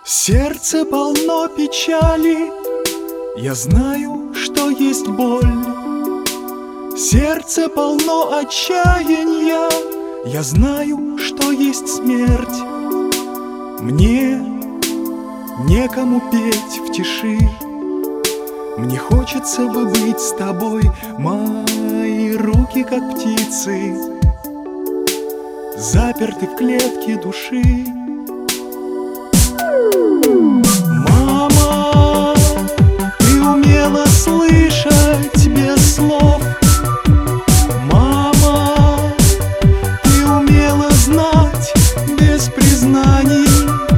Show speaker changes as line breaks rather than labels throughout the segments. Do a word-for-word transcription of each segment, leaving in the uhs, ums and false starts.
Сердце полно печали, я знаю, что есть боль. Сердце полно отчаяния, я знаю, что есть смерть. Мне некому петь в тиши, мне хочется бы быть с тобой. Мои руки, как птицы, заперты в клетке души. Мама, ты умела слышать без слов. Мама, ты умела знать без признаний.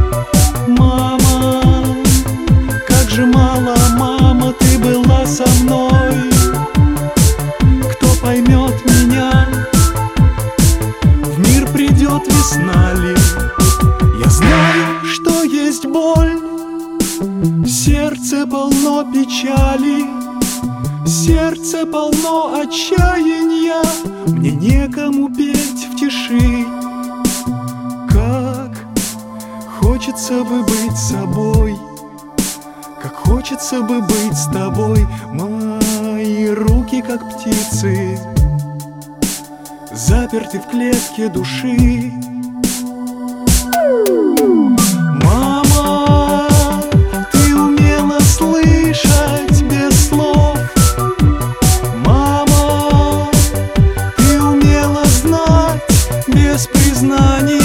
Мама, как же мало, мама, ты была со мной. Кто поймет меня? В мир придет весна ли? Я знаю, что есть боль. Сердце полно печали, сердце полно отчаяния, мне некому петь в тиши. Как хочется бы быть собой, как хочется бы быть с тобой. Мои руки, как птицы, заперты в клетке души. Мама, ты умела слышать без слов. Мама, ты умела знать без признаний.